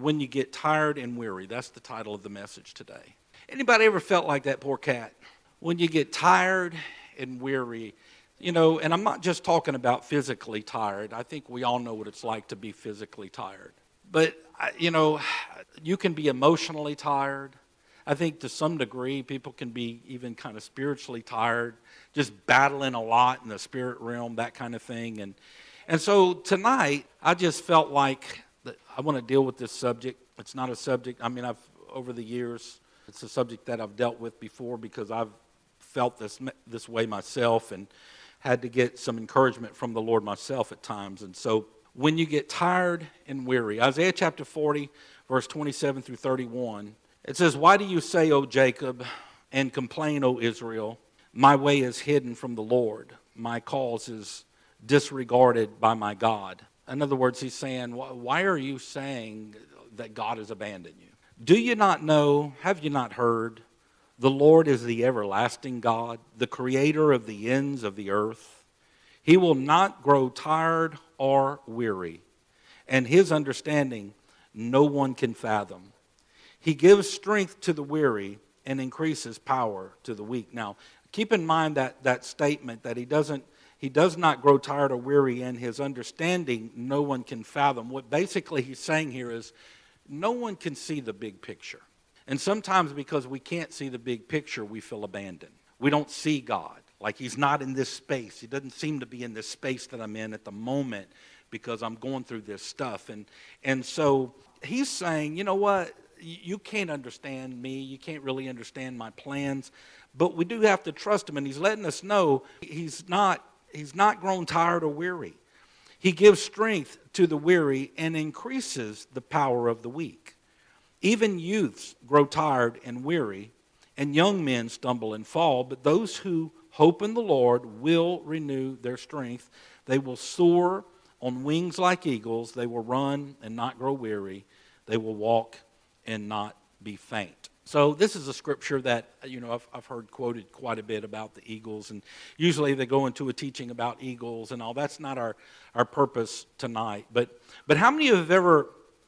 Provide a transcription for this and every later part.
When you get tired and weary. That's the title of the message today. Anybody ever felt like that poor cat? When you get tired and weary, and I'm not just talking about physically tired. I think we all know what it's like to be physically tired. But, you can be emotionally tired. I think to some degree people can be even kind of spiritually tired, just battling a lot in the spirit realm, that kind of thing. And so tonight, I just felt like that I want to deal with this subject. It's not a subject, over the years, it's a subject that I've dealt with before because I've felt this way myself and had to get some encouragement from the Lord myself at times. And so when you get tired and weary, Isaiah chapter 40, verse 27 through 31, it says, "Why do you say, O Jacob, and complain, O Israel? My way is hidden from the Lord. My cause is disregarded by my God." In other words, he's saying, why are you saying that God has abandoned you? Do you not know, have you not heard, the Lord is the everlasting God, the creator of the ends of the earth. He will not grow tired or weary, and his understanding no one can fathom. He gives strength to the weary and increases power to the weak. Now, keep in mind that statement that he does not grow tired or weary, and his understanding no one can fathom. What basically he's saying here is no one can see the big picture. And sometimes because we can't see the big picture, we feel abandoned. We don't see God. Like he's not in this space. He doesn't seem to be in this space that I'm in at the moment because I'm going through this stuff. And so he's saying, you know what? You can't understand me. You can't really understand my plans. But we do have to trust him. And he's letting us know he's not grown tired or weary. He gives strength to the weary and increases the power of the weak. Even youths grow tired and weary, and young men stumble and fall. But those who hope in the Lord will renew their strength. They will soar on wings like eagles. They will run and not grow weary. They will walk and not be faint. So this is a scripture that, I've heard quoted quite a bit about the eagles, and usually they go into a teaching about eagles and all. That's not our purpose tonight. But how many of you have ever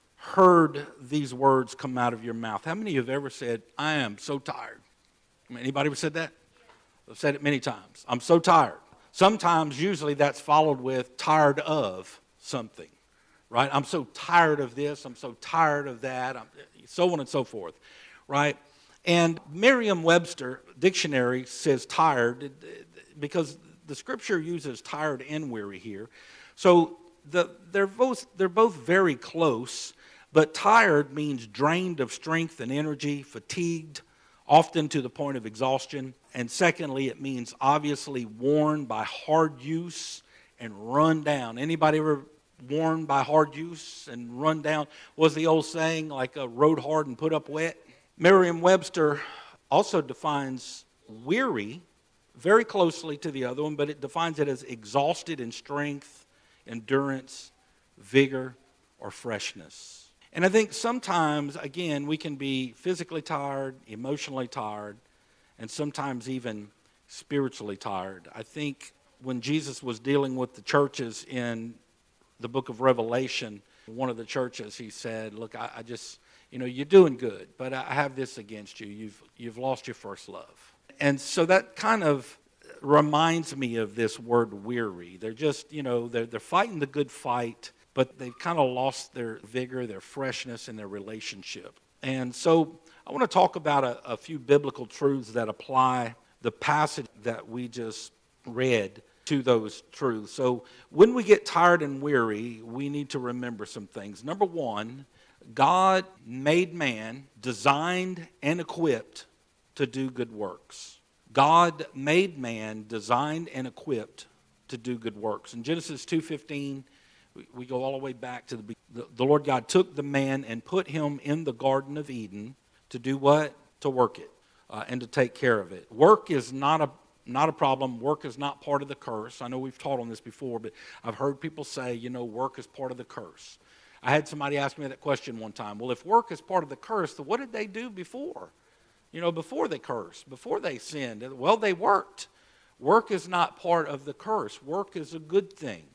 heard these words come out of your mouth? How many of you have ever said, "I am so tired"? Anybody ever said that? I've said it many times. I'm so tired. Sometimes, usually that's followed with tired of something, right? I'm so tired of this. I'm so tired of that. So on and so forth. Right? And Merriam-Webster dictionary says tired because the scripture uses tired and weary here. So they're both very close, but tired means drained of strength and energy, fatigued, often to the point of exhaustion. And secondly, it means obviously worn by hard use and run down. Anybody ever worn by hard use and run down? Was the old saying like rode hard and put up wet? Merriam-Webster also defines weary very closely to the other one, but it defines it as exhausted in strength, endurance, vigor, or freshness. And I think sometimes, again, we can be physically tired, emotionally tired, and sometimes even spiritually tired. I think when Jesus was dealing with the churches in the book of Revelation, one of the churches, he said, "Look, I just... you're doing good, but I have this against you. You've lost your first love." And so that kind of reminds me of this word weary. They're just, they're fighting the good fight, but they've kind of lost their vigor, their freshness, and their relationship. And so I want to talk about a few biblical truths that apply the passage that we just read to those truths. So when we get tired and weary, we need to remember some things. Number one, God made man, designed and equipped to do good works. God made man, designed and equipped to do good works. In Genesis 2:15, we go all the way back to the Lord God took the man and put him in the Garden of Eden to do what? To work it and to take care of it. Work is not a problem. Work is not part of the curse. I know we've taught on this before, but I've heard people say, work is part of the curse. I had somebody ask me that question one time. Well, if work is part of the curse, then what did they do before? Before they cursed, before they sinned. Well, they worked. Work is not part of the curse. Work is a good thing.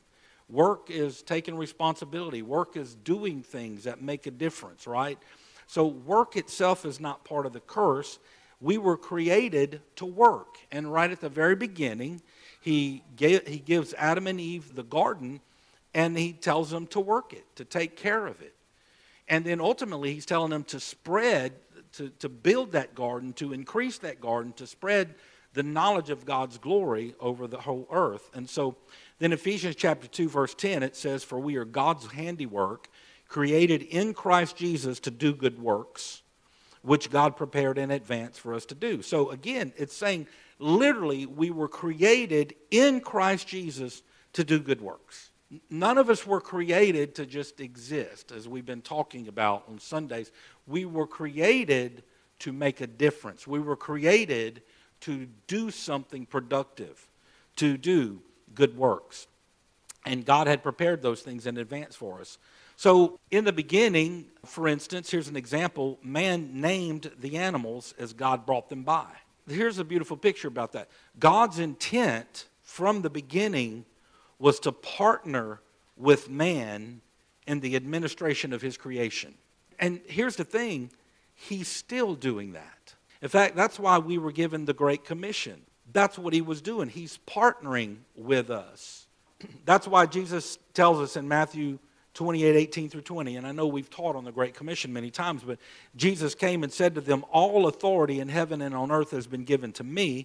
Work is taking responsibility. Work is doing things that make a difference, right? So work itself is not part of the curse. We were created to work. And right at the very beginning, he gives Adam and Eve the garden, and he tells them to work it, to take care of it. And then ultimately, he's telling them to spread, to build that garden, to increase that garden, to spread the knowledge of God's glory over the whole earth. And so then Ephesians chapter 2, verse 10, it says, "For we are God's handiwork, created in Christ Jesus to do good works, which God prepared in advance for us to do." So again, it's saying literally we were created in Christ Jesus to do good works. None of us were created to just exist, as we've been talking about on Sundays. We were created to make a difference. We were created to do something productive, to do good works. And God had prepared those things in advance for us. So in the beginning, for instance, here's an example. Man named the animals as God brought them by. Here's a beautiful picture about that. God's intent from the beginning was to partner with man in the administration of his creation. And here's the thing, he's still doing that. In fact, that's why we were given the Great Commission. That's what he was doing. He's partnering with us. That's why Jesus tells us in Matthew 28:18-20, and I know we've taught on the Great Commission many times, but Jesus came and said to them, "All authority in heaven and on earth has been given to me.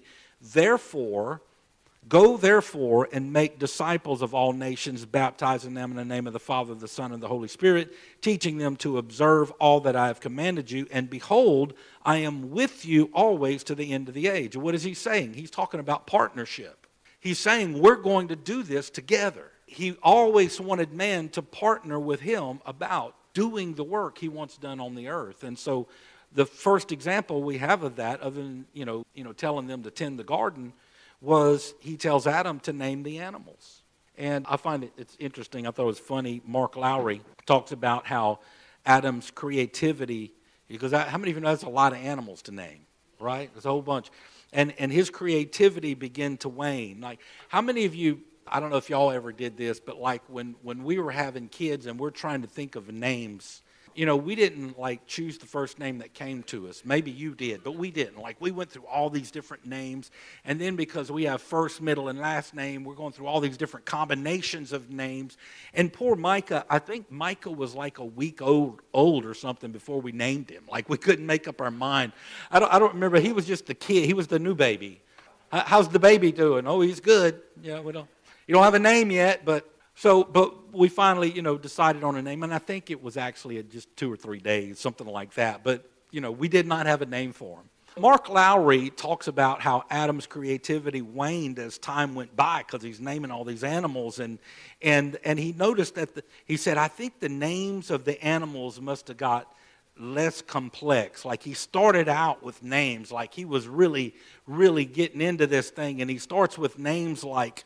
Go therefore and make disciples of all nations, baptizing them in the name of the Father, the Son, and the Holy Spirit, teaching them to observe all that I have commanded you. And behold, I am with you always to the end of the age." What is he saying? He's talking about partnership. He's saying we're going to do this together. He always wanted man to partner with him about doing the work he wants done on the earth. And so the first example we have of that, other than telling them to tend the garden, was he tells Adam to name the animals. And I find it's interesting. I thought it was funny. Mark Lowry talks about how Adam's creativity, because how many of you know that's a lot of animals to name, right? There's a whole bunch. And his creativity began to wane. Like, how many of you, I don't know if y'all ever did this, but like when we were having kids and we're trying to think of names, we didn't like choose the first name that came to us. Maybe you did, but we didn't. Like, we went through all these different names, and then because we have first, middle, and last name, we're going through all these different combinations of names. And poor Micah, I think Micah was like a week old or something before we named him. Like, we couldn't make up our mind. I don't remember. He was just the kid. He was the new baby. How's the baby doing? Oh, he's good. You don't have a name yet, but we finally, decided on a name, and I think it was actually just 2 or 3 days, something like that. But, we did not have a name for him. Mark Lowry talks about how Adam's creativity waned as time went by because he's naming all these animals, and he noticed that he said, "I think the names of the animals must have got less complex." Like, he started out with names like he was really, really getting into this thing, and he starts with names like,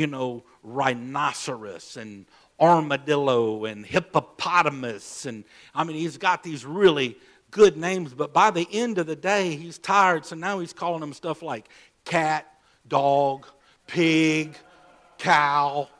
rhinoceros and armadillo and hippopotamus, and he's got these really good names, but by the end of the day he's tired, so now he's calling them stuff like cat, dog, pig, cow,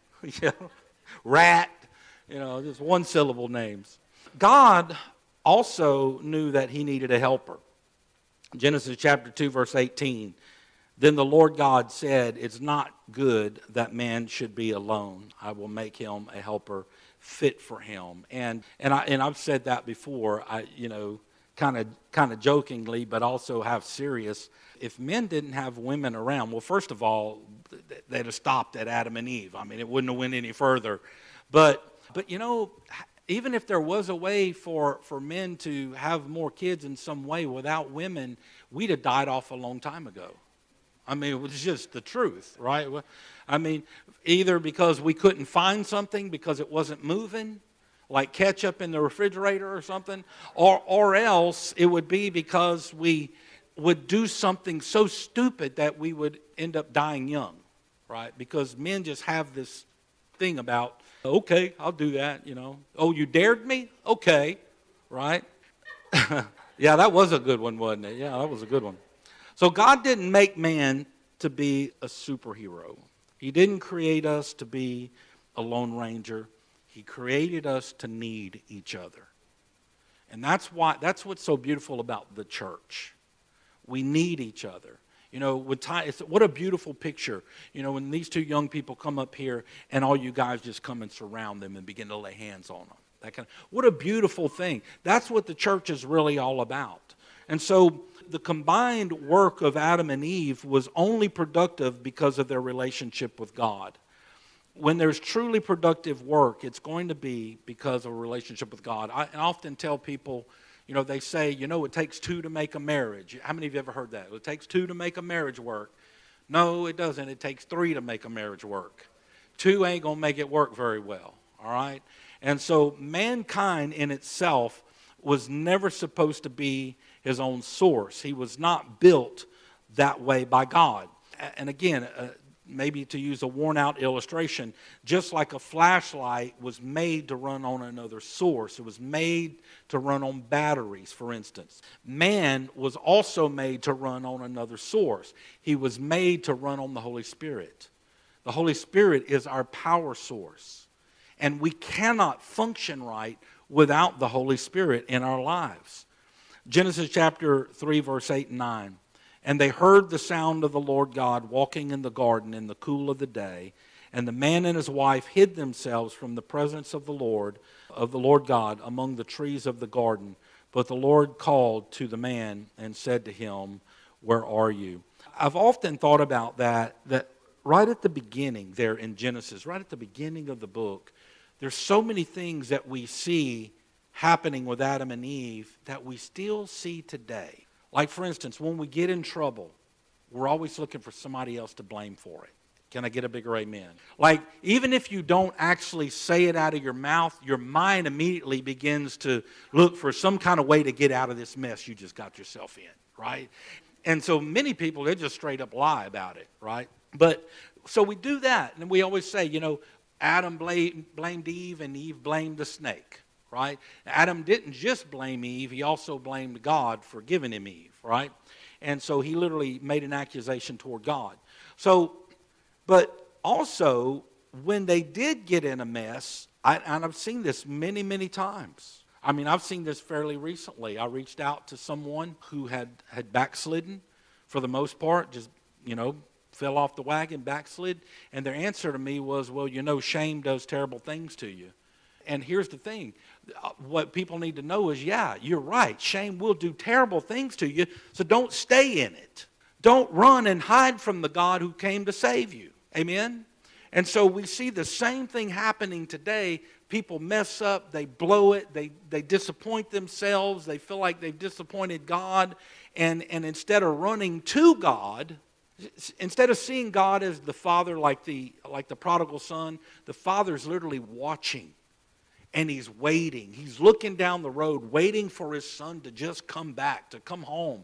rat, just one syllable names. God also knew that he needed a helper. Genesis chapter 2, verse 18. Then the Lord God said, "It's not good that man should be alone. I will make him a helper fit for him." And I've said that before, kind of jokingly, but also half serious. If men didn't have women around, well, first of all, they'd have stopped at Adam and Eve. It wouldn't have went any further. But even if there was a way for men to have more kids in some way without women, we'd have died off a long time ago. It was just the truth, right? Either because we couldn't find something because it wasn't moving, like ketchup in the refrigerator or something, or else it would be because we would do something so stupid that we would end up dying young, right? Because men just have this thing about, okay, I'll do that, Oh, you dared me? Okay, right? Yeah, that was a good one, wasn't it? Yeah, that was a good one. So God didn't make man to be a superhero. He didn't create us to be, a lone ranger. He created us to need each other. And that's what's so beautiful about the church. We need each other. You know, what a beautiful picture. You know, when these two young people come up here and all you guys just come and surround them and begin to lay hands on them. What a beautiful thing. That's what the church is really all about. And so the combined work of Adam and Eve was only productive because of their relationship with God. When there's truly productive work, it's going to be because of a relationship with God. I often tell people, you know, they say, you know, it takes two to make a marriage. How many of you ever heard that? It takes two to make a marriage work. No, it doesn't. It takes three to make a marriage work. Two ain't going to make it work very well, all right? And so mankind in itself was never supposed to be his own source. He was not built that way by God. And again, maybe to use a worn-out illustration, just like a flashlight was made to run on another source. It was made to run on batteries, for instance. Man was also made to run on another source. He was made to run on the Holy Spirit. The Holy Spirit is our power source. And we cannot function right without the Holy Spirit in our lives. Genesis chapter 3, verse 8 and 9. And they heard the sound of the Lord God walking in the garden in the cool of the day. And the man and his wife hid themselves from the presence of the Lord God, among the trees of the garden. But the Lord called to the man and said to him, where are you? I've often thought about that right at the beginning there in Genesis, right at the beginning of the book, there's so many things that we see happening with Adam and Eve that we still see today. Like, for instance, when we get in trouble, we're always looking for somebody else to blame for it. Can I get a bigger amen? Like, even if you don't actually say it out of your mouth, your mind immediately begins to look for some kind of way to get out of this mess you just got yourself in, right? And so many people, they just straight up lie about it, right? But, so we do that, and we always say, you know, Adam blamed Eve, and Eve blamed the snake. Right? Adam didn't just blame Eve, he also blamed God for giving him Eve, right? And so he literally made an accusation toward God. So, but also, when they did get in a mess, and I've seen this many, many times. I mean, I've seen this fairly recently. I reached out to someone who had backslidden, for the most part, just, you know, fell off the wagon, backslid, and their answer to me was, well, you know, shame does terrible things to you. And here's the thing, what people need to know is, yeah, you're right. Shame will do terrible things to you, so don't stay in it. Don't run and hide from the God who came to save you. Amen? And so we see the same thing happening today. People mess up, they blow it, they disappoint themselves, they feel like they've disappointed God, and instead of running to God, instead of seeing God as the Father like the prodigal son, the Father's literally watching. And he's waiting. He's looking down the road, waiting for his son to just come back, to come home.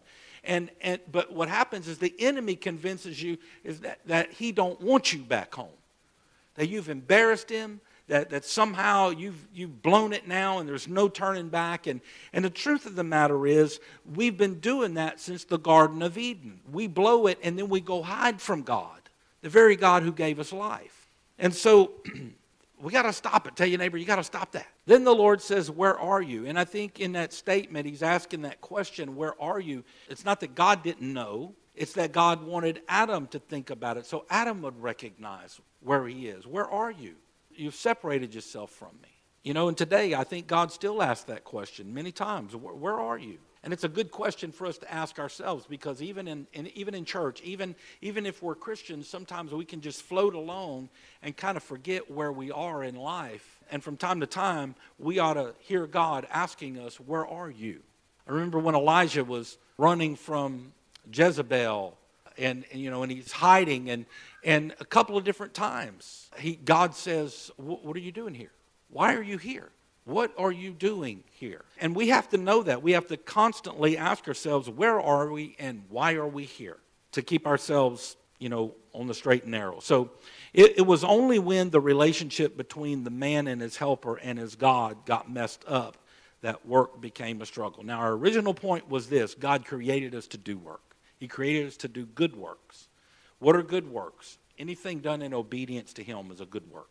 But what happens is the enemy convinces you is that he don't want you back home. That you've embarrassed him, that somehow you've blown it now and there's no turning back. And the truth of the matter is, we've been doing that since the Garden of Eden. We blow it and then we go hide from God, the very God who gave us life. And so we got to stop it. Tell your neighbor, you got to stop that. Then the Lord says, where are you? And I think in that statement, he's asking that question, where are you? It's not that God didn't know. It's that God wanted Adam to think about it. So Adam would recognize where he is. Where are you? You've separated yourself from me. You know, and today I think God still asks that question many times. Where are you? And it's a good question for us to ask ourselves, because even in church, even if we're Christians, sometimes we can just float along and kind of forget where we are in life. And from time to time, we ought to hear God asking us, where are you? I remember when Elijah was running from Jezebel, and he's hiding, and a couple of different times, God says, what are you doing here? Why are you here? What are you doing here? And we have to know that. We have to constantly ask ourselves, where are we and why are we here? To keep ourselves, on the straight and narrow. So it was only when the relationship between the man and his helper and his God got messed up that work became a struggle. Now, our original point was this: God created us to do work. He created us to do good works. What are good works? Anything done in obedience to him is a good work.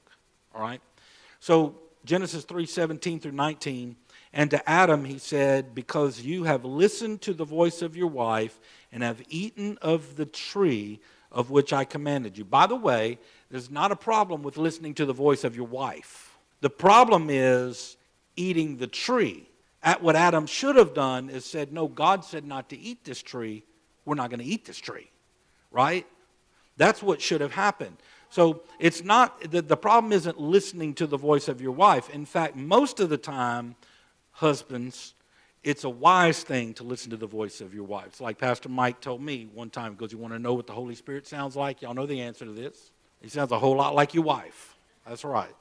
All right? So Genesis 3:17 through 19, and to Adam he said, because you have listened to the voice of your wife and have eaten of the tree of which I commanded you. By the way, there's not a problem with listening to the voice of your wife. The problem is eating the tree. What Adam should have done is said, no, God said not to eat this tree. We're not going to eat this tree. Right? That's what should have happened. So it's not, the problem isn't listening to the voice of your wife. In fact, most of the time, husbands, it's a wise thing to listen to the voice of your wife. It's like Pastor Mike told me one time, because you want to know what the Holy Spirit sounds like? Y'all know the answer to this. He sounds a whole lot like your wife. That's right.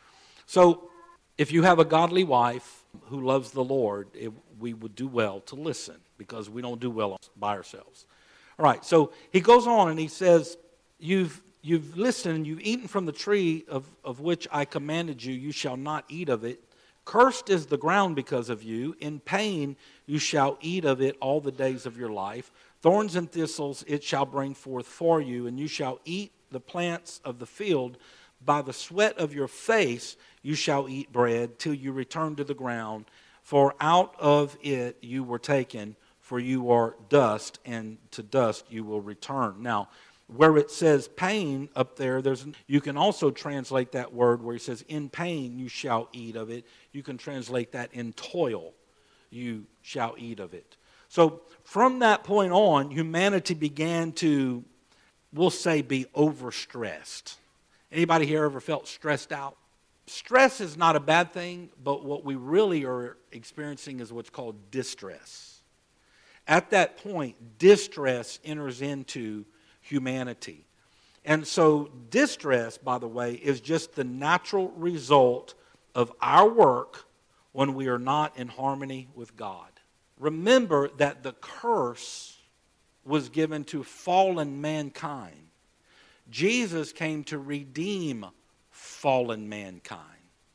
So if you have a godly wife who loves the Lord, we would do well to listen, because we don't do well by ourselves. All right, so he goes on and he says, you've listened, you've eaten from the tree of which I commanded you, you shall not eat of it. Cursed is the ground because of you. In pain you shall eat of it all the days of your life. Thorns and thistles it shall bring forth for you, and you shall eat the plants of the field. By the sweat of your face you shall eat bread till you return to the ground, for out of it you were taken, for you are dust, and to dust you will return. Now, where it says pain up there, you can also translate that word where he says, in pain you shall eat of it. You can translate that in toil you shall eat of it. So from that point on, humanity began to, we'll say, be overstressed. Anybody here ever felt stressed out? Stress is not a bad thing, but what we really are experiencing is what's called distress. At that point, distress enters into humanity. And so distress, by the way, is just the natural result of our work when we are not in harmony with God. Remember that the curse was given to fallen mankind. Jesus came to redeem fallen mankind.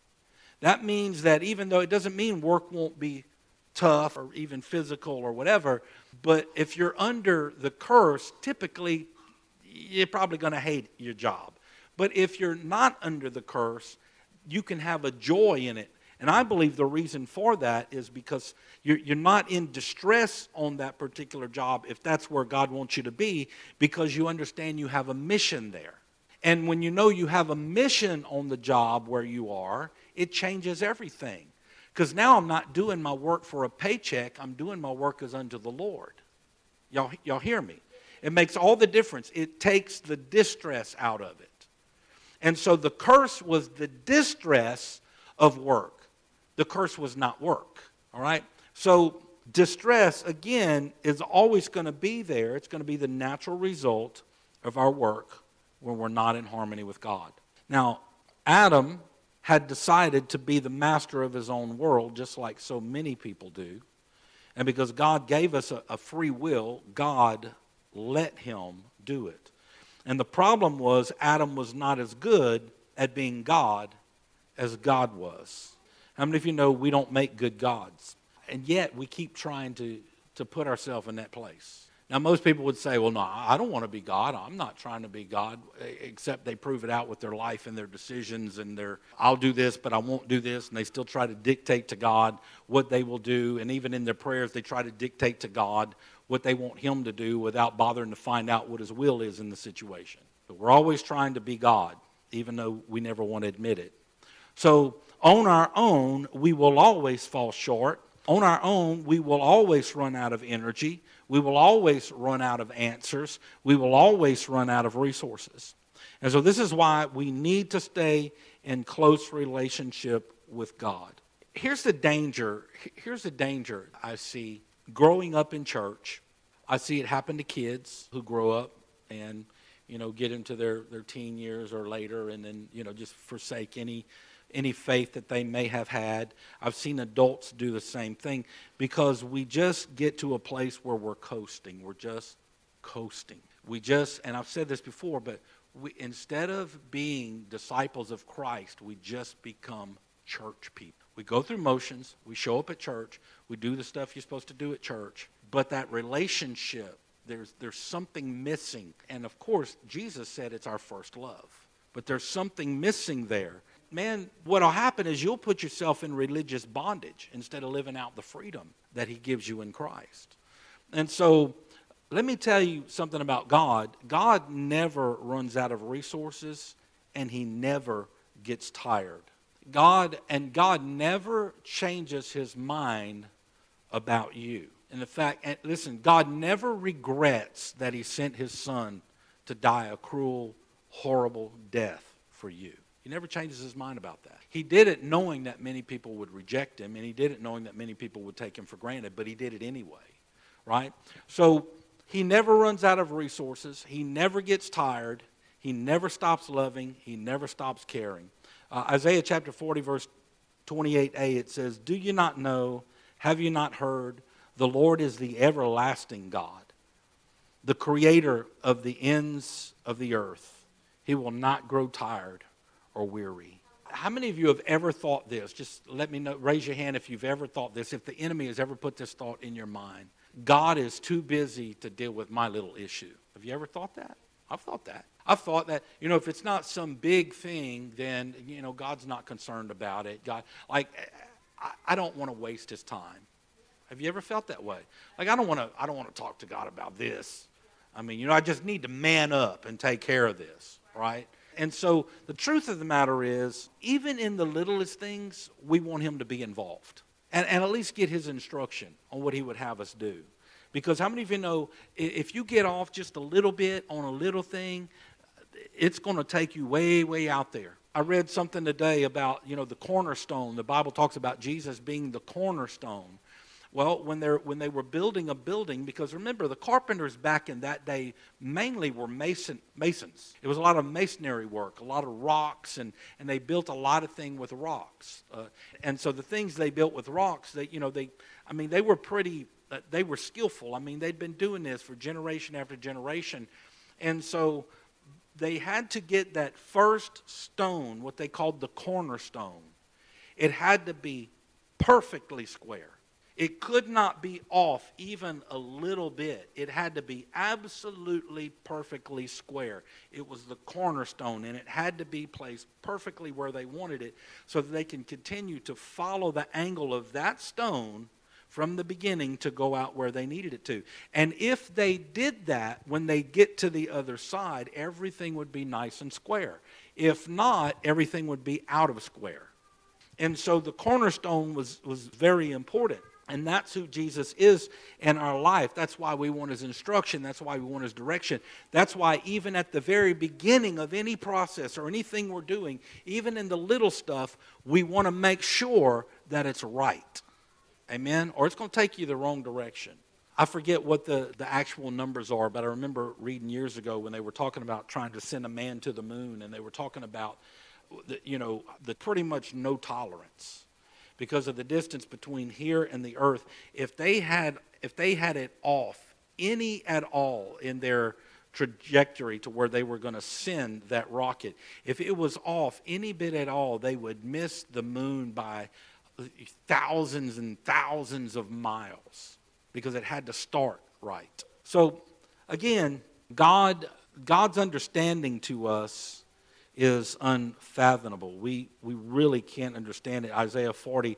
That means that even though it doesn't mean work won't be tough or even physical or whatever, but if you're under the curse, typically you're probably going to hate your job. But if you're not under the curse, you can have a joy in it. And I believe the reason for that is because you're not in distress on that particular job, if that's where God wants you to be, because you understand you have a mission there. And when you know you have a mission on the job where you are, it changes everything. Because now I'm not doing my work for a paycheck. I'm doing my work as unto the Lord. Y'all hear me? It makes all the difference. It takes the distress out of it. And so the curse was the distress of work. The curse was not work. All right? So distress, again, is always going to be there. It's going to be the natural result of our work when we're not in harmony with God. Now, Adam had decided to be the master of his own world, just like so many people do. And because God gave us a free will, God let him do it. And the problem was Adam was not as good at being God as God was. How many of you know we don't make good gods? And yet we keep trying to put ourselves in that place. Now most people would say, well, no, I don't want to be God. I'm not trying to be God, except they prove it out with their life and their decisions and I'll do this, but I won't do this. And they still try to dictate to God what they will do. And even in their prayers, they try to dictate to God what they want him to do without bothering to find out what his will is in the situation. But we're always trying to be God, even though we never want to admit it. So on our own, we will always fall short. On our own, we will always run out of energy. We will always run out of answers. We will always run out of resources. And so this is why we need to stay in close relationship with God. Here's the danger I see growing up in church. I see it happen to kids who grow up and, get into their teen years or later and then, just forsake any faith that they may have had. I've seen adults do the same thing because we just get to a place where we're coasting. We're just coasting. And I've said this before, but instead of being disciples of Christ, we just become church people. We go through motions. We show up at church. We do the stuff you're supposed to do at church. But that relationship, there's something missing. And of course, Jesus said it's our first love. But there's something missing there. man, what'll happen is you'll put yourself in religious bondage instead of living out the freedom that he gives you in Christ. And so let me tell you something about God. God never runs out of resources, and he never gets tired. God never changes his mind about you. And the fact, and listen, God never regrets that he sent his son to die a cruel, horrible death for you. He never changes his mind about that. He did it knowing that many people would reject him, and he did it knowing that many people would take him for granted, but he did it anyway, right? So he never runs out of resources. He never gets tired. He never stops loving. He never stops caring. Isaiah chapter 40, verse 28a, it says, "Do you not know, have you not heard, the Lord is the everlasting God, the creator of the ends of the earth. He will not grow tired or weary." How many of you have ever thought this? Just let me know, raise your hand if you've ever thought this, if the enemy has ever put this thought in your mind. God is too busy to deal with my little issue. Have you ever thought that? I've thought that. I've thought that, if it's not some big thing, then, God's not concerned about it. God, I don't want to waste his time. Have you ever felt that way? I don't want to talk to God about this. I just need to man up and take care of this, right? And so the truth of the matter is, even in the littlest things, we want him to be involved and at least get his instruction on what he would have us do. Because how many of you know, if you get off just a little bit on a little thing, it's going to take you way, way out there. I read something today about, the cornerstone. The Bible talks about Jesus being the cornerstone. Well, when they were building a building, because remember, the carpenters back in that day mainly were masons. It was a lot of masonry work, a lot of rocks, and they built a lot of things with rocks. And so the things they built with rocks, they were pretty, they were skillful. They'd been doing this for generation after generation. And so they had to get that first stone, what they called the cornerstone. It had to be perfectly square. It could not be off even a little bit. It had to be absolutely perfectly square. It was the cornerstone, and it had to be placed perfectly where they wanted it so that they can continue to follow the angle of that stone from the beginning to go out where they needed it to. And if they did that, when they get to the other side, everything would be nice and square. If not, everything would be out of square. And so the cornerstone was very important. And that's who Jesus is in our life. That's why we want his instruction. That's why we want his direction. That's why even at the very beginning of any process or anything we're doing, even in the little stuff, we want to make sure that it's right. Amen? Or it's going to take you the wrong direction. I forget what the actual numbers are, but I remember reading years ago when they were talking about trying to send a man to the moon, and they were talking about, the pretty much no tolerance. Because of the distance between here and the earth, if they had it off any at all in their trajectory to where they were going to send that rocket, if it was off any bit at all, they would miss the moon by thousands and thousands of miles because it had to start right. So again, God's understanding to us is unfathomable. We really can't understand it. Isaiah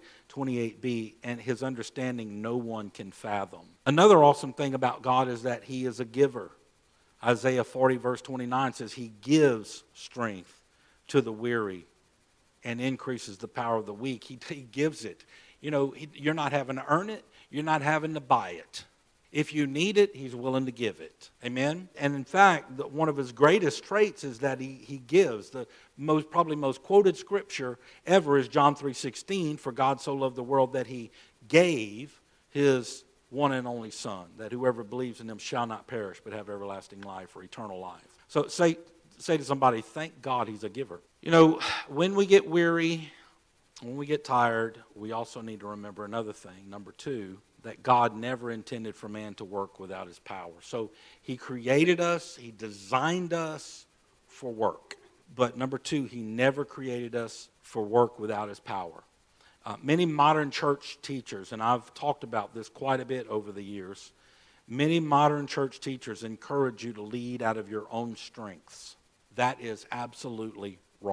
40:28b, and his understanding no one can fathom. Another awesome thing about God is that he is a giver. Isaiah 40 verse 29 says he gives strength to the weary and increases the power of the weak. He gives it. You're not having to earn it. You're not having to buy it. If you need it, he's willing to give it. Amen? And in fact, one of his greatest traits is that he gives. The probably most quoted scripture ever is John 3:16, for God so loved the world that he gave his one and only Son, that whoever believes in him shall not perish but have everlasting life or eternal life. So say to somebody, thank God he's a giver. When we get weary, when we get tired, we also need to remember another thing. Number 2, that God never intended for man to work without his power. So he created us, he designed us for work. But number 2, he never created us for work without his power. Many modern church teachers, and I've talked about this quite a bit over the years, many modern church teachers encourage you to lead out of your own strengths. That is absolutely wrong.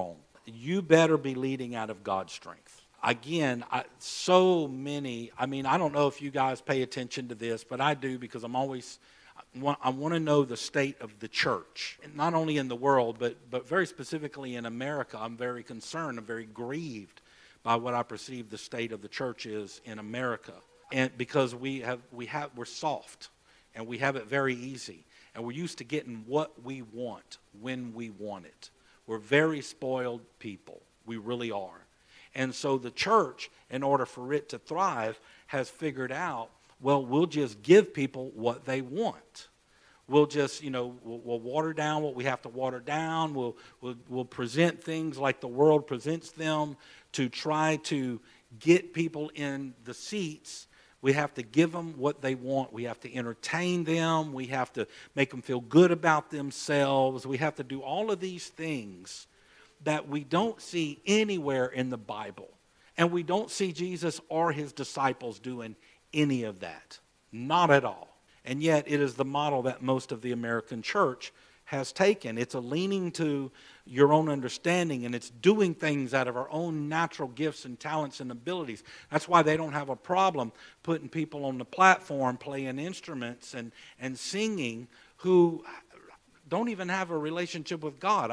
you better be leading out of God's strength. Again, so many, I don't know if you guys pay attention to this, but I do, because I want to know the state of the church, and not only in the world, but very specifically in America. I'm very concerned, I'm very grieved by what I perceive the state of the church is in America. And because we're soft, and we have it very easy, and we're used to getting what we want when we want it. We're very spoiled people. We really are. And so the church, in order for it to thrive, has figured out, well, we'll just give people what they want. We'll just, we'll water down what we have to water down. We'll present things like the world presents them to try to get people in the seats. We have to give them what they want. We have to entertain them. We have to make them feel good about themselves. We have to do all of these things that we don't see anywhere in the Bible. And we don't see Jesus or his disciples doing any of that. Not at all. And yet it is the model that most of the American church has taken. It's a leaning to your own understanding, and it's doing things out of our own natural gifts and talents and abilities. That's why they don't have a problem putting people on the platform playing instruments and singing who don't even have a relationship with God.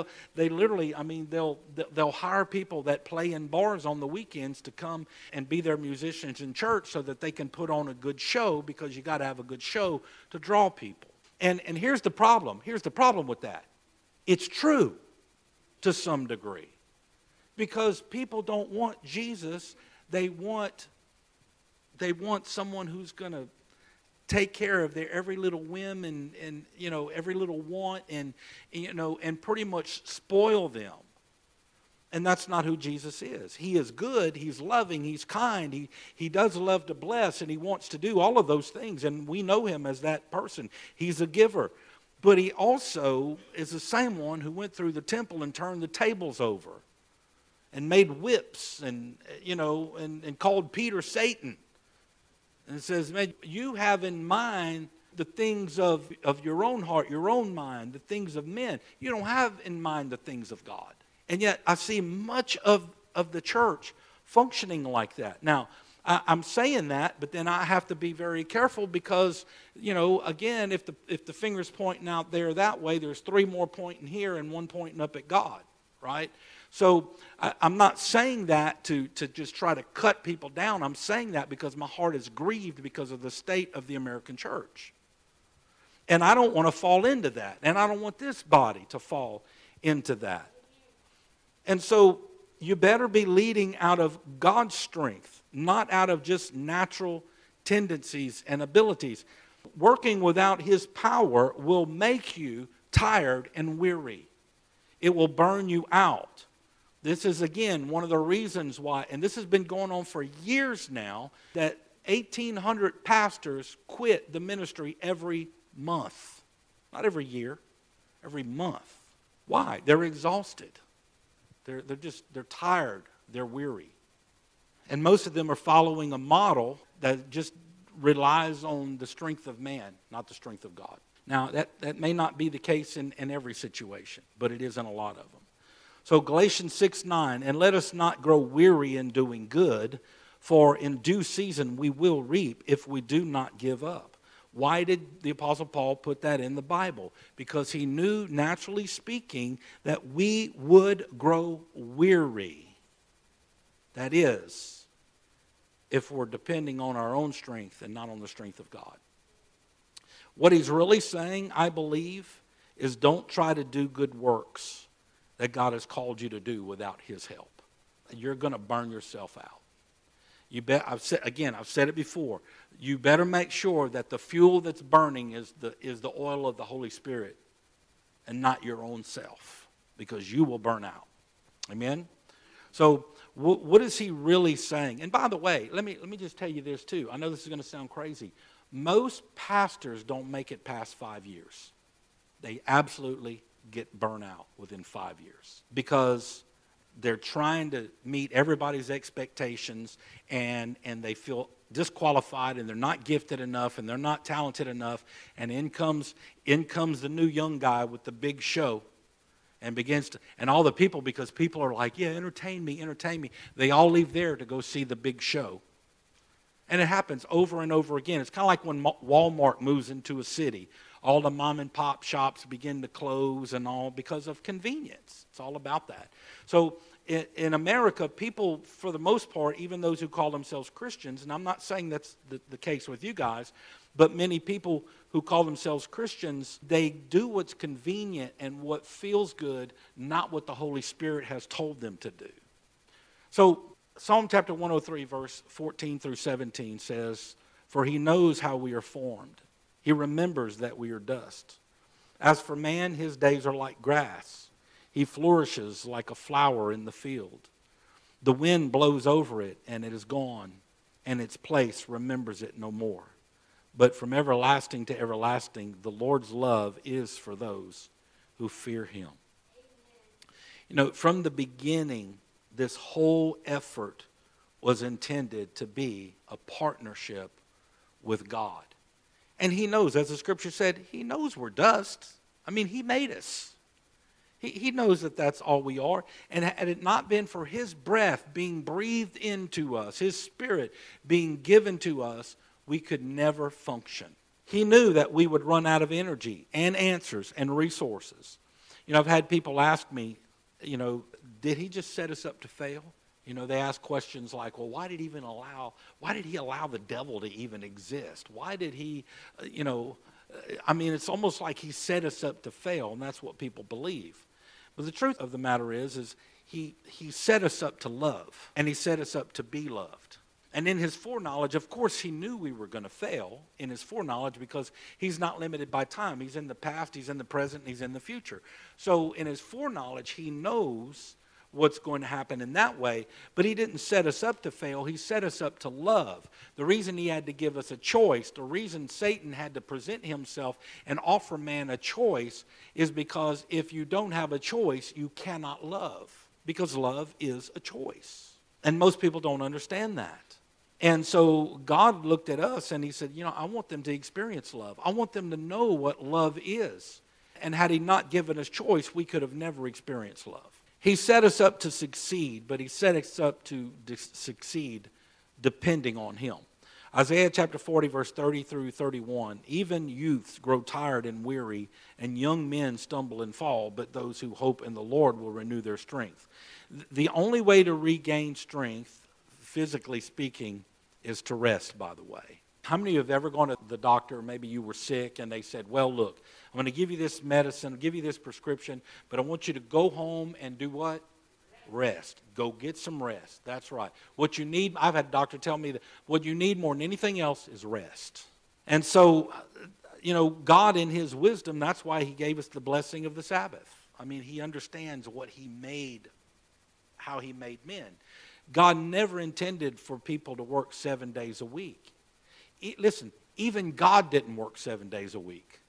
They'll hire people that play in bars on the weekends to come and be their musicians in church so that they can put on a good show, because you got to have a good show to draw people. And here's the problem. Here's the problem with that. It's true to some degree, because people don't want Jesus. They want someone who's going to take care of their every little whim and every little want and pretty much spoil them. And that's not who Jesus is. He is good, he's loving, he's kind, he does love to bless, and he wants to do all of those things. And we know him as that person. He's a giver. But he also is the same one who went through the temple and turned the tables over and made whips and called Peter Satan. And it says, man, you have in mind the things of your own heart, your own mind, the things of men. You don't have in mind the things of God. And yet I see much of the church functioning like that. Now, I'm saying that, but then I have to be very careful, because, again, if the finger's pointing out there that way, there's three more pointing here and one pointing up at God, right? So I'm not saying that to just try to cut people down. I'm saying that because my heart is grieved because of the state of the American church. And I don't want to fall into that. And I don't want this body to fall into that. And so you better be leading out of God's strength, not out of just natural tendencies and abilities. Working without his power will make you tired and weary. It will burn you out. This is, again, one of the reasons why, and this has been going on for years now, that 1,800 pastors quit the ministry every month. Not every year, every month. Why? They're exhausted. They're tired. They're weary. And most of them are following a model that just relies on the strength of man, not the strength of God. Now, that may not be the case in every situation, but it is in a lot of them. So Galatians 6:9, and let us not grow weary in doing good, for in due season we will reap if we do not give up. Why did the Apostle Paul put that in the Bible? Because he knew, naturally speaking, that we would grow weary. That is, if we're depending on our own strength and not on the strength of God. What he's really saying, I believe, is don't try to do good works that God has called you to do without his help. You're going to burn yourself out. I've said it before. You better make sure that the fuel that's burning is the oil of the Holy Spirit and not your own self, because you will burn out. Amen? So what is he really saying? And by the way, let me just tell you this too. I know this is going to sound crazy. Most pastors don't make it past 5 years. They absolutely get burnt out within 5 years, because they're trying to meet everybody's expectations, and they feel disqualified, and they're not gifted enough, and they're not talented enough, and in comes the new young guy with the big show, and and all the people, because people are like, yeah, entertain me, they all leave there to go see the big show. And it happens over and over again. It's kind of like when Walmart moves into a city. All the mom and pop shops begin to close and all because of convenience. It's all about that. So in America, people, for the most part, even those who call themselves Christians, and I'm not saying that's the case with you guys, but many people who call themselves Christians, they do what's convenient and what feels good, not what the Holy Spirit has told them to do. So Psalm chapter 103, verse 14 through 17 says, "For he knows how we are formed. He remembers that we are dust. As for man, his days are like grass. He flourishes like a flower in the field. The wind blows over it, and it is gone, and its place remembers it no more. But from everlasting to everlasting, the Lord's love is for those who fear him." You know, from the beginning, this whole effort was intended to be a partnership with God. And he knows, as the scripture said, he knows we're dust. I mean, he made us. He knows that that's all we are. And had it not been for his breath being breathed into us, his spirit being given to us, we could never function. He knew that we would run out of energy and answers and resources. You know, I've had people ask me, you know, did he just set us up to fail? You know, they ask questions like, well, why did he allow the devil to even exist? Why did he, I mean, it's almost like he set us up to fail, and that's what people believe. But the truth of the matter is he set us up to love, and he set us up to be loved. And in his foreknowledge, of course, he knew we were going to fail in his foreknowledge, because he's not limited by time. He's in the past, he's in the present, and he's in the future. So in his foreknowledge, he knows what's going to happen in that way, but he didn't set us up to fail. He set us up to love. The reason he had to give us a choice, the reason Satan had to present himself and offer man a choice, is because if you don't have a choice, you cannot love, because love is a choice. And most people don't understand that. And so God looked at us and he said, you know, I want them to experience love. I want them to know what love is. And had he not given us choice, we could have never experienced love. He set us up to succeed, but he set us up to succeed depending on him. Isaiah chapter 40, verse 30 through 31, "Even youths grow tired and weary, and young men stumble and fall, but those who hope in the Lord will renew their strength." The only way to regain strength, physically speaking, is to rest, by the way. How many of you have ever gone to the doctor, maybe you were sick, and they said, well, look, I'm going to give you this medicine, give you this prescription, but I want you to go home and do what? Rest. Go get some rest. That's right. What you need, I've had a doctor tell me that what you need more than anything else is rest. And so, you know, God in his wisdom, that's why he gave us the blessing of the Sabbath. I mean, he understands what he made, how he made men. God never intended for people to work 7 days a week. Listen, even God didn't work 7 days a week.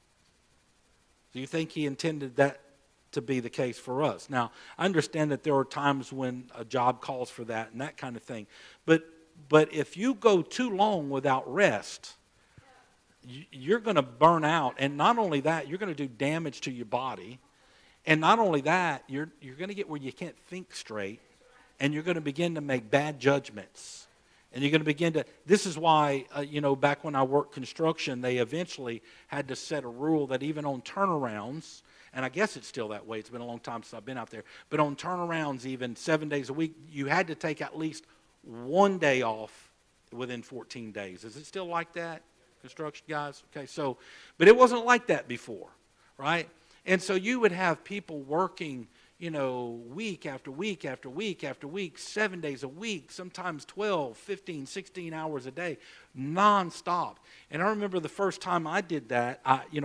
Do you think he intended that to be the case for us? Now, I understand that there are times when a job calls for that and that kind of thing. But if you go too long without rest, you're going to burn out. And not only that, you're going to do damage to your body. And not only that, you're going to get where you can't think straight. And you're going to begin to make bad judgments. And you're going to begin to, this is why, back when I worked construction, they eventually had to set a rule that even on turnarounds, and I guess it's still that way, it's been a long time since I've been out there, but on turnarounds, even 7 days a week, you had to take at least 1 day off within 14 days. Is it still like that, construction guys? Okay, so, but it wasn't like that before, right? And so you would have people working, week after week after week after week, 7 days a week, sometimes 12, 15, 16 hours a day, nonstop. And I remember the first time I did that,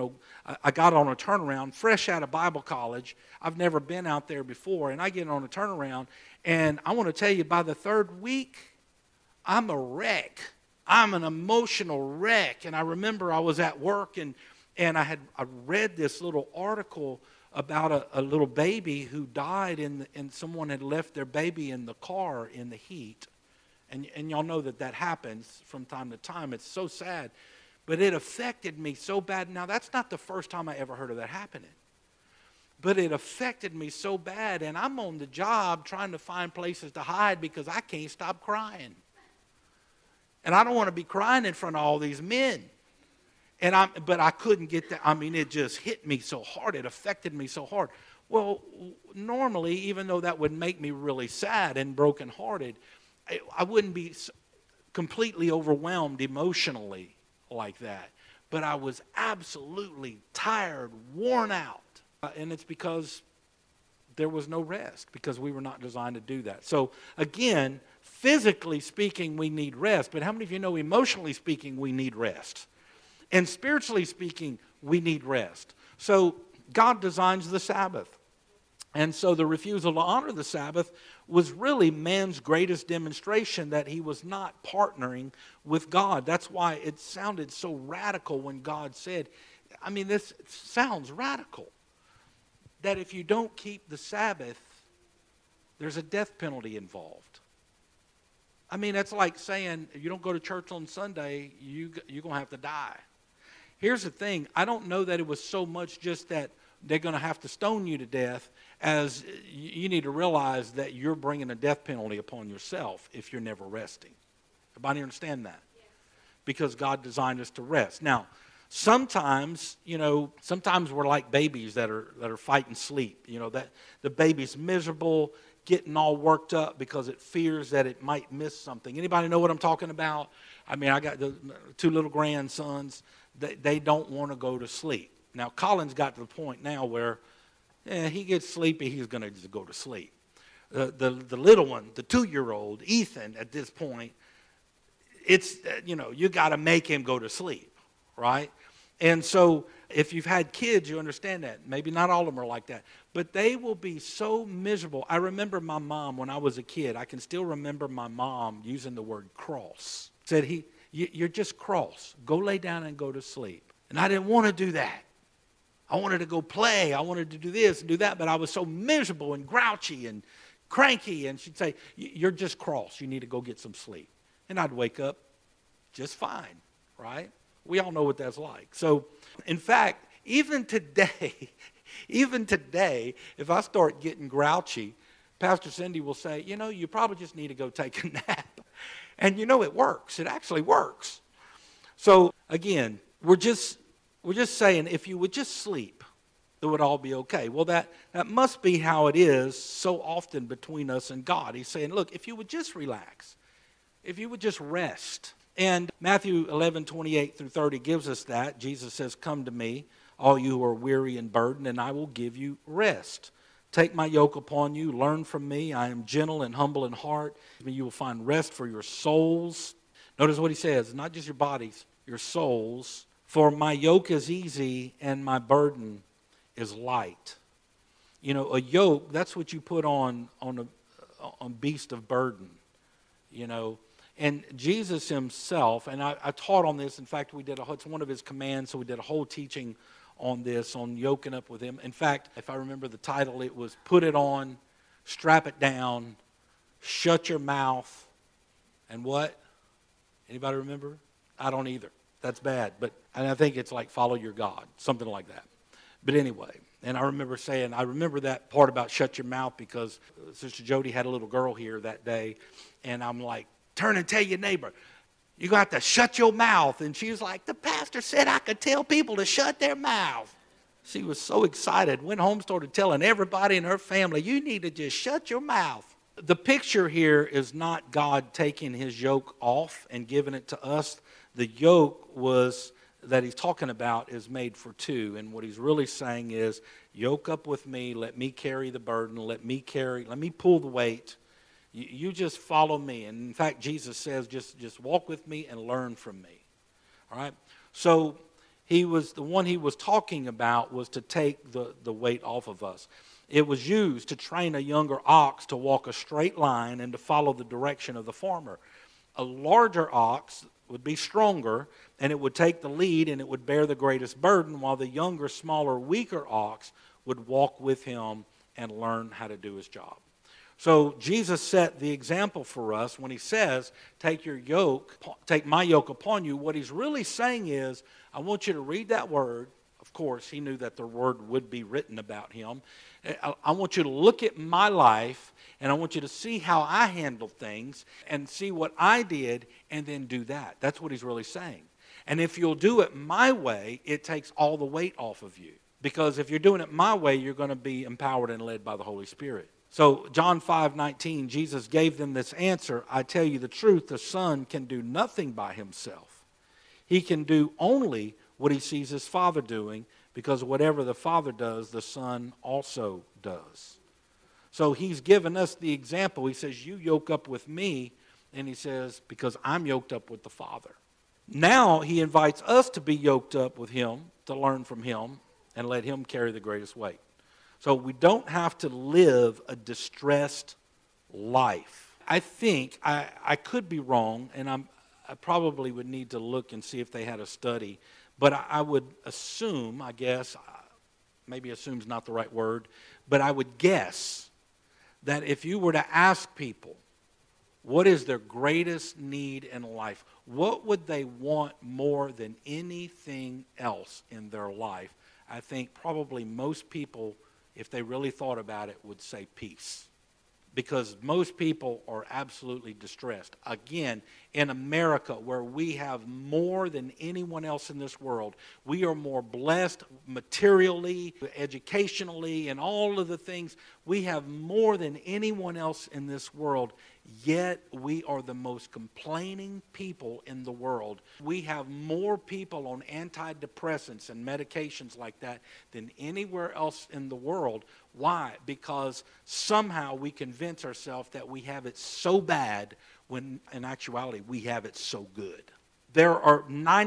I got on a turnaround, fresh out of Bible college. I've never been out there before, and I get on a turnaround, and I want to tell you, by the third week, I'm a wreck. I'm an emotional wreck. And I remember I was at work, and I read this little article about a little baby who died and someone had left their baby in the car in the heat. And y'all know that happens from time to time. It's so sad. But it affected me so bad. Now, that's not the first time I ever heard of that happening. But it affected me so bad, and I'm on the job trying to find places to hide because I can't stop crying. And I don't want to be crying in front of all these men. But I couldn't get that. I mean, it just hit me so hard. It affected me so hard. Well, normally, even though that would make me really sad and brokenhearted, I wouldn't be completely overwhelmed emotionally like that. But I was absolutely tired, worn out. And it's because there was no rest, because we were not designed to do that. So again, physically speaking, we need rest. But how many of you know emotionally speaking, we need rest? And spiritually speaking, we need rest. So God designs the Sabbath. And so the refusal to honor the Sabbath was really man's greatest demonstration that he was not partnering with God. That's why it sounded so radical when God said, I mean, this sounds radical, that if you don't keep the Sabbath, there's a death penalty involved. I mean, that's like saying, if you don't go to church on Sunday, you're going to have to die. Here's the thing. I don't know that it was so much just that they're going to have to stone you to death, as you need to realize that you're bringing a death penalty upon yourself if you're never resting. Everybody understand that? Yes. Because God designed us to rest. Now, sometimes we're like babies that are fighting sleep. That the baby's miserable, getting all worked up because it fears that it might miss something. Anybody know what I'm talking about? I mean, I got the two little grandsons. They don't want to go to sleep. Now, Colin's got to the point now where he gets sleepy, he's going to just go to sleep. The little one, the 2-year-old, Ethan, at this point, it's, you got to make him go to sleep, right? And so if you've had kids, you understand that. Maybe not all of them are like that. But they will be so miserable. I remember my mom when I was a kid. I can still remember my mom using the word cross. Said, you're just cross. Go lay down and go to sleep. And I didn't want to do that. I wanted to go play. I wanted to do this and do that. But I was so miserable and grouchy and cranky. And she'd say, you're just cross. You need to go get some sleep. And I'd wake up just fine, right? We all know what that's like. So, in fact, even today, if I start getting grouchy, Pastor Cindy will say, you probably just need to go take a nap. And it works. It actually works. So, again, we're just saying if you would just sleep, it would all be okay. Well, that must be how it is so often between us and God. He's saying, look, if you would just relax, if you would just rest. And Matthew 11:28-30 gives us that. Jesus says, come to me, all you who are weary and burdened, and I will give you rest. Take my yoke upon you, learn from me. I am gentle and humble in heart. You will find rest for your souls. Notice what he says, not just your bodies, your souls. For my yoke is easy and my burden is light. A yoke, that's what you put on beast of burden, And Jesus himself, and I taught on this. In fact, it's one of his commands, so we did a whole teaching on this, on yoking up with him. In fact, if I remember the title, it was Put It On, Strap It Down, Shut Your Mouth, and what? Anybody remember? I don't either. That's bad. And I think it's like Follow Your God, something like that. But anyway, and I remember that part about shut your mouth because Sister Jody had a little girl here that day, and I'm like, turn and tell your neighbor, you're going to have to shut your mouth. And she was like, the pastor said I could tell people to shut their mouth. She was so excited, went home, started telling everybody in her family, you need to just shut your mouth. The picture here is not God taking his yoke off and giving it to us. The yoke that he's talking about is made for two. And what he's really saying is, yoke up with me, let me carry the burden, let me pull the weight. You just follow me. And in fact, Jesus says, just walk with me and learn from me. All right? So the one he was talking about was to take the weight off of us. It was used to train a younger ox to walk a straight line and to follow the direction of the farmer. A larger ox would be stronger, and it would take the lead, and it would bear the greatest burden, while the younger, smaller, weaker ox would walk with him and learn how to do his job. So Jesus set the example for us when he says, take my yoke upon you. What he's really saying is, I want you to read that word, Of course, he knew that the word would be written about him. I want you to look at my life, and I want you to see how I handled things and see what I did, and then do that. That's what he's really saying. And if you'll do it my way, it takes all the weight off of you. Because if you're doing it my way, you're going to be empowered and led by the Holy Spirit. So John 5:19, Jesus gave them this answer. I tell you the truth, the Son can do nothing by himself. He can do only what he sees his Father doing, because whatever the Father does, the Son also does. So he's given us the example. He says, you yoke up with me, and he says, because I'm yoked up with the Father. Now he invites us to be yoked up with him, to learn from him, and let him carry the greatest weight. So we don't have to live a distressed life. I think, I could be wrong, and I probably would need to look and see if they had a study, but I would assume, I guess, maybe assume's not the right word, but I would guess that if you were to ask people, what is their greatest need in life? What would they want more than anything else in their life? I think probably most people, if they really thought about it, would say peace. Because most people are absolutely distressed. Again, in America, where we have more than anyone else in this world, we are more blessed materially, educationally, and all of the things. We have more than anyone else in this world, yet we are the most complaining people in the world. We have more people on antidepressants and medications like that than anywhere else in the world. Why? Because somehow we convince ourselves that we have it so bad when in actuality we have it so good. There are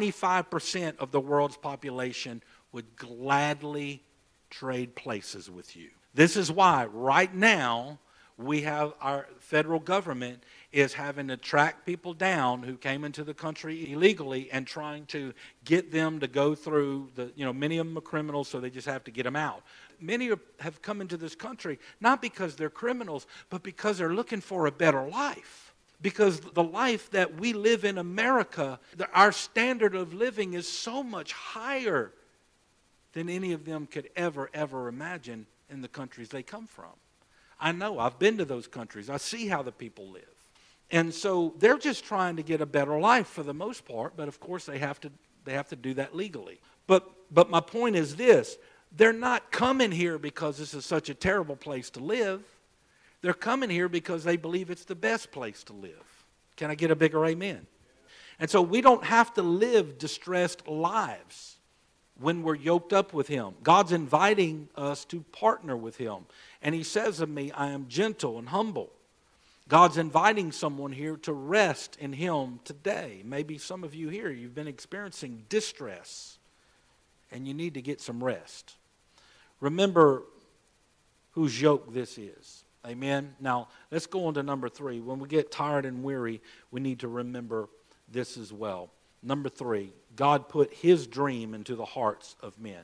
95% of the world's population would gladly trade places with you. This is why right now we have our federal government is having to track people down who came into the country illegally and trying to get them to go through many of them are criminals, so they just have to get them out. Many have come into this country not because they're criminals, but because they're looking for a better life. Because the life that we live in America, our standard of living is so much higher than any of them could ever imagine in the countries they come from. I know, I've been to those countries. I see how the people live. And so they're just trying to get a better life for the most part, but of course they have to do that legally. But my point is this, they're not coming here because this is such a terrible place to live. They're coming here because they believe it's the best place to live. Can I get a bigger amen? And so we don't have to live distressed lives when we're yoked up with him. God's inviting us to partner with him. And he says of me, I am gentle and humble. God's inviting someone here to rest in him today. Maybe some of you here, you've been experiencing distress and you need to get some rest. Remember whose yoke this is. Amen. Now, let's go on to number 3. When we get tired and weary, we need to remember this as well. Number 3, God put his dream into the hearts of men.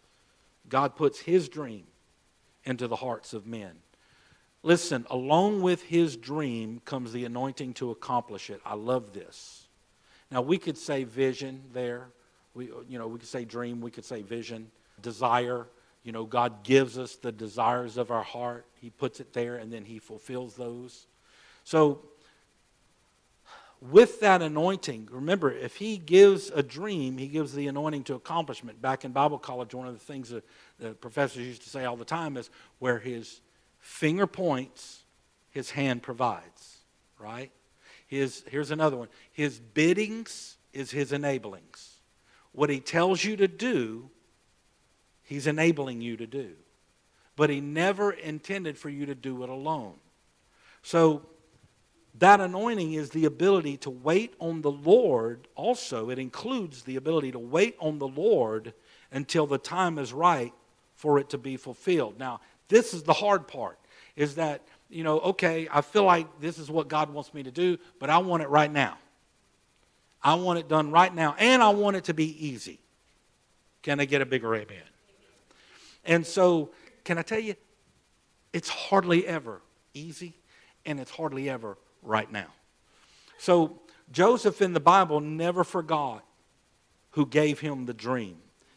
God puts his dream into the hearts of men. Listen, along with his dream comes the anointing to accomplish it. I love this. Now, we could say vision there. We could say dream. We could say vision, desire. God gives us the desires of our heart. He puts it there, and then he fulfills those. So, with that anointing, remember, if he gives a dream, he gives the anointing to accomplishment. Back in Bible college, one of the things that the professors used to say all the time is where his finger points, his hand provides, right? Here's another one. His biddings is his enablings. What he tells you to do, he's enabling you to do. But he never intended for you to do it alone. So that anointing is the ability to wait on the Lord. Also, it includes the ability to wait on the Lord until the time is right for it to be fulfilled. Now, this is the hard part, is that, okay, I feel like this is what God wants me to do, but I want it right now. I want it done right now, and I want it to be easy. Can I get a bigger amen? And so, can I tell you, it's hardly ever easy, and it's hardly ever right now. So Joseph in the Bible never forgot who gave him the dream.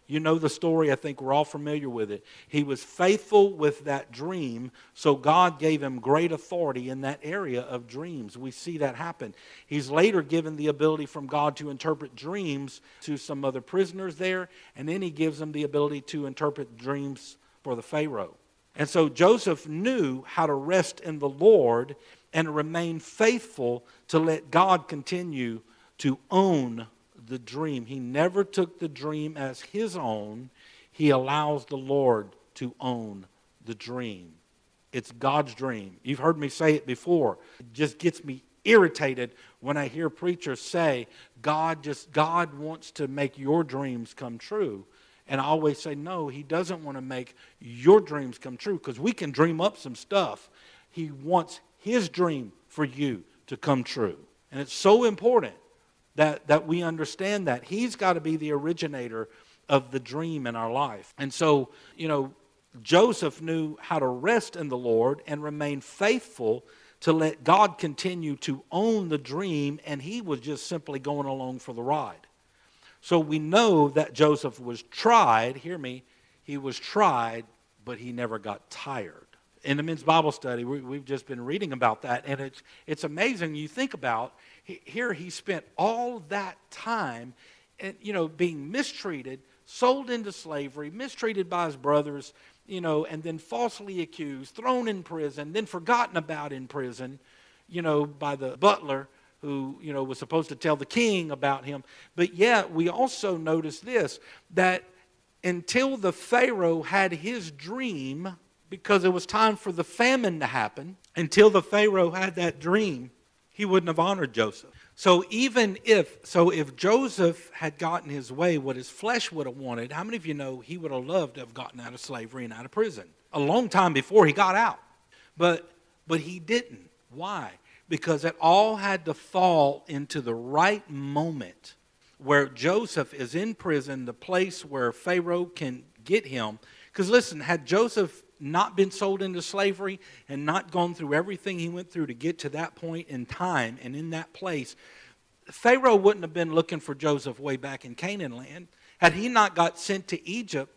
You know the story. I think we're all familiar with it. He was faithful with that dream, so God gave him great authority in that area of dreams. We see that happen. He's later given the ability from God to interpret dreams to some other prisoners there, and then he gives him the ability to interpret dreams for the Pharaoh. And so Joseph knew how to rest in the Lord and remain faithful to let God continue to own the dream. He never took the dream as his own. He allows the Lord to own the dream. It's God's dream. You've heard me say it before. It just gets me irritated when I hear preachers say, God wants to make your dreams come true. And I always say, no, he doesn't want to make your dreams come true, because we can dream up some stuff. He wants his dream for you to come true. And it's so important that we understand that. He's got to be the originator of the dream in our life. And so, Joseph knew how to rest in the Lord and remain faithful to let God continue to own the dream, and he was just simply going along for the ride. So we know that Joseph was tried, hear me, he was tried, but he never got tired. In the men's Bible study, we've just been reading about that, and it's amazing. You think about, here he spent all that time, being mistreated, sold into slavery, mistreated by his brothers, and then falsely accused, thrown in prison, then forgotten about in prison, by the butler who, was supposed to tell the king about him. But yet, we also notice this, that until the Pharaoh had his dream, because it was time for the famine to happen, until the Pharaoh had that dream, he wouldn't have honored Joseph. So if Joseph had gotten his way, what his flesh would have wanted, how many of you know he would have loved to have gotten out of slavery and out of prison a long time before he got out? But he didn't. Why? Because it all had to fall into the right moment where Joseph is in prison, the place where Pharaoh can get him. Because listen, had Joseph not been sold into slavery and not gone through everything he went through to get to that point in time and in that place, Pharaoh wouldn't have been looking for Joseph way back in Canaan land. Had he not got sent to Egypt,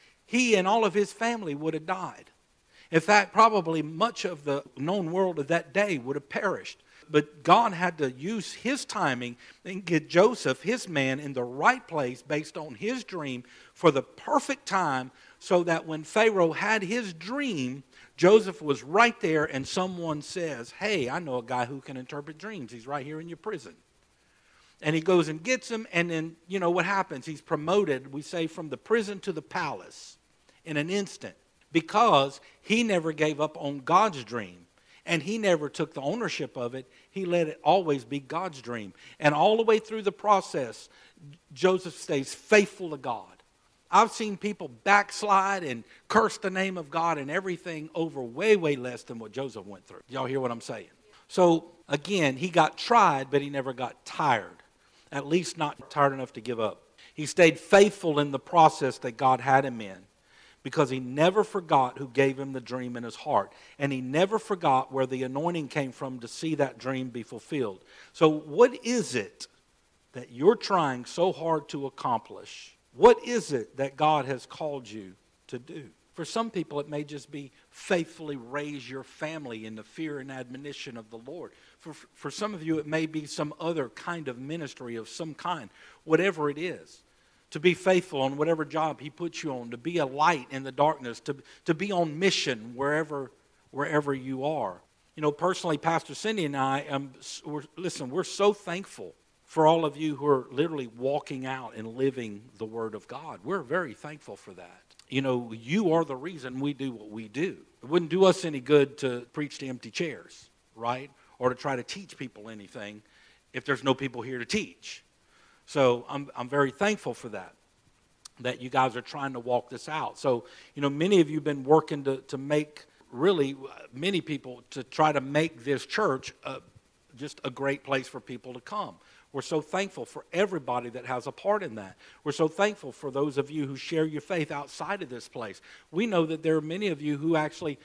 he and all of his family would have died. In fact, probably much of the known world of that day would have perished. But God had to use his timing and get Joseph, his man, in the right place based on his dream for the perfect time, so that when Pharaoh had his dream, Joseph was right there, and someone says, hey, I know a guy who can interpret dreams. He's right here in your prison. And he goes and gets him, and then, what happens? He's promoted, we say, from the prison to the palace in an instant, because he never gave up on God's dream. And he never took the ownership of it. He let it always be God's dream. And all the way through the process, Joseph stays faithful to God. I've seen people backslide and curse the name of God and everything over way, way less than what Joseph went through. Y'all hear what I'm saying? So, again, he got tried, but he never got tired. At least not tired enough to give up. He stayed faithful in the process that God had him in, because he never forgot who gave him the dream in his heart. And he never forgot where the anointing came from to see that dream be fulfilled. So what is it that you're trying so hard to accomplish? What is it that God has called you to do? For some people, it may just be faithfully raise your family in the fear and admonition of the Lord. For some of you, it may be some other kind of ministry of some kind, whatever it is. To be faithful on whatever job he puts you on, to be a light in the darkness, to be on mission wherever you are. Personally, Pastor Cindy and I, we're so thankful for all of you who are literally walking out and living the Word of God. We're very thankful for that. You are the reason we do what we do. It wouldn't do us any good to preach to empty chairs, right? Or to try to teach people anything if there's no people here to teach. So I'm very thankful for that you guys are trying to walk this out. So, many of you have been working to make, really, many people to try to make this church just a great place for people to come. We're so thankful for everybody that has a part in that. We're so thankful for those of you who share your faith outside of this place. We know that there are many of you who actually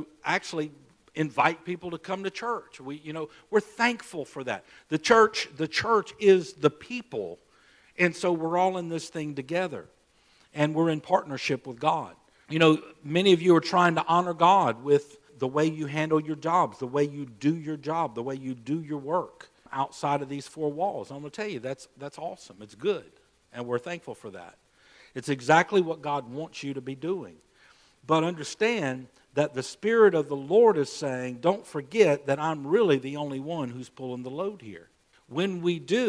invite people to come to church. We're thankful for that. The church is the people, and so we're all in this thing together. and we're in partnership with God. You know, many of you are trying to honor God with the way you handle your jobs, the way you do your job, the way you do your work outside of these four walls. I'm going to tell you, that's awesome. It's good, and we're thankful for that. It's exactly what God wants you to be doing. But understand that the Spirit of the Lord is saying, don't forget that I'm really the only one who's pulling the load here. When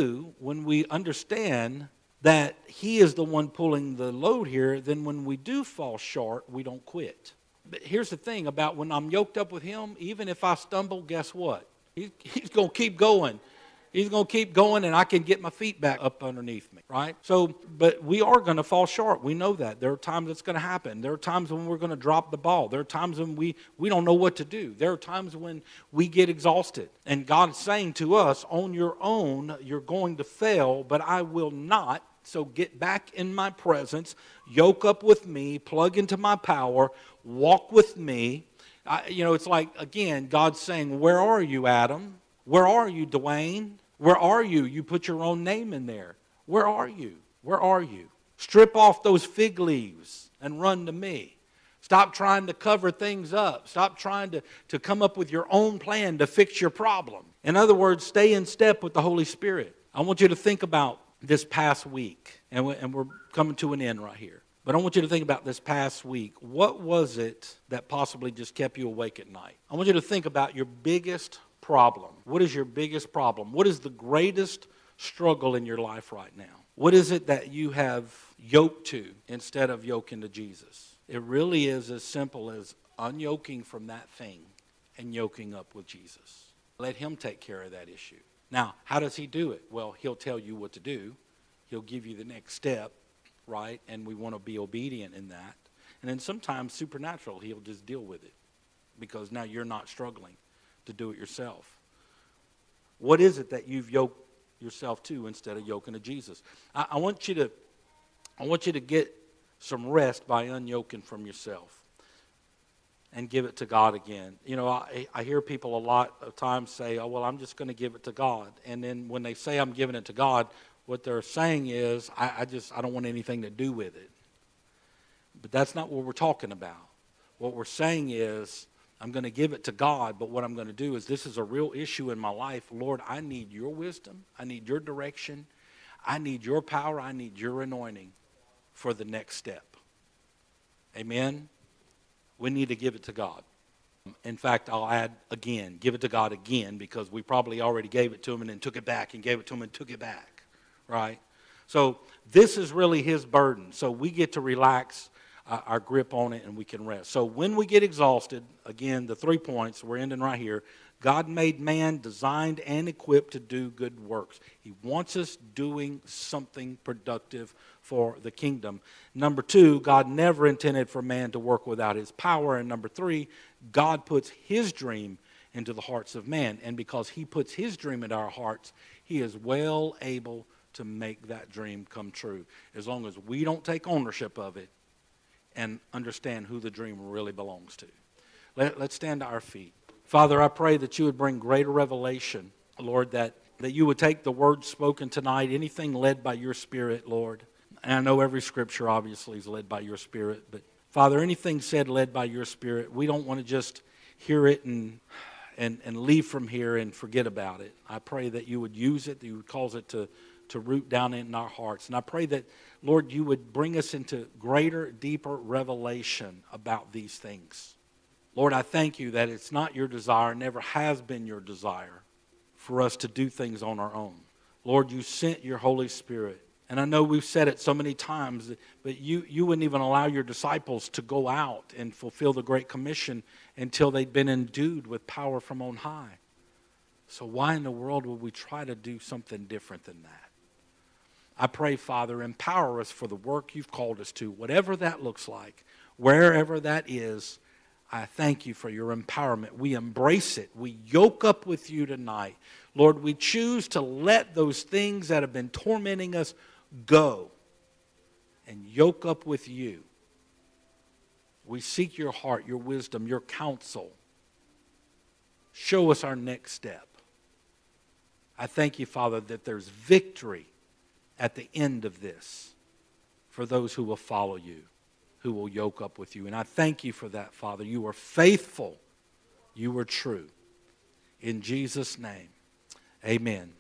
we understand that He is the one pulling the load here, then when we do fall short, we don't quit. But here's the thing about when I'm yoked up with Him, even if I stumble, guess what? He's going to keep going. He's going to keep going, and I can get my feet back up underneath me, right? So, but we are going to fall short. We know that. There are times it's going to happen. There are times when we're going to drop the ball. There are times when we don't know what to do. There are times when we get exhausted. And God's saying to us, on your own, you're going to fail, but I will not. So get back in my presence, yoke up with me, plug into my power, walk with me. It's like, again, God's saying, where are you, Adam? Where are you, Dwayne? Where are you? You put your own name in there. Where are you? Where are you? Strip off those fig leaves and run to me. Stop trying to cover things up. Stop trying to come up with your own plan to fix your problem. In other words, stay in step with the Holy Spirit. I want you to think about this past week, and we're coming to an end right here. But I want you to think about this past week. What was it that possibly just kept you awake at night? I want you to think about your biggest problem. What is your biggest problem? What is the greatest struggle in your life right now? What is it that you have yoked to instead of yoking to Jesus? It really is as simple as unyoking from that thing and yoking up with Jesus. Let Him take care of that issue. Now, how does He do it? Well, He'll tell you what to do. He'll give you the next step, right? And we want to be obedient in that. And then sometimes supernatural, He'll just deal with it because now you're not struggling to do it yourself. What is it that you've yoked yourself to instead of yoking to Jesus? I want you to get some rest by unyoking from yourself and give it to God again. You know, I hear people a lot of times say, oh, well, I'm just going to give it to God. And then when they say I'm giving it to God, what they're saying is, I don't want anything to do with it. But that's not what we're talking about. What we're saying is, I'm going to give it to God, but what I'm going to do is, this is a real issue in my life. Lord, I need your wisdom. I need your direction. I need your power. I need your anointing for the next step. Amen? We need to give it to God. In fact, I'll add again, give it to God again, because we probably already gave it to Him and then took it back and gave it to Him and took it back, right? So this is really His burden. So we get to relax our grip on it, and we can rest. So when we get exhausted, again, the 3 points, we're ending right here. God made man designed and equipped to do good works. He wants us doing something productive for the kingdom. Number 2, God never intended for man to work without His power. And number 3, God puts His dream into the hearts of man. And because He puts His dream into our hearts, He is well able to make that dream come true. As long as we don't take ownership of it and understand who the dream really belongs to. Let's stand to our feet. Father, I pray that you would bring greater revelation, Lord, that you would take the words spoken tonight, anything led by your Spirit, Lord. And I know every scripture obviously is led by your Spirit, but Father, anything said led by your Spirit, we don't want to just hear it and leave from here and forget about it. I pray that you would use it, that you would cause it to root down in our hearts. And I pray that, Lord, you would bring us into greater, deeper revelation about these things. Lord, I thank you that it's not your desire, never has been your desire, for us to do things on our own. Lord, you sent your Holy Spirit. And I know we've said it so many times, but you wouldn't even allow your disciples to go out and fulfill the Great Commission until they'd been endued with power from on high. So why in the world would we try to do something different than that? I pray, Father, empower us for the work you've called us to, whatever that looks like, wherever that is. I thank you for your empowerment. We embrace it. We yoke up with you tonight. Lord, we choose to let those things that have been tormenting us go and yoke up with you. We seek your heart, your wisdom, your counsel. Show us our next step. I thank you, Father, that there's victory at the end of this for those who will follow you, who will yoke up with you. And I thank you for that, Father. You are faithful. You are true. In Jesus' name, amen.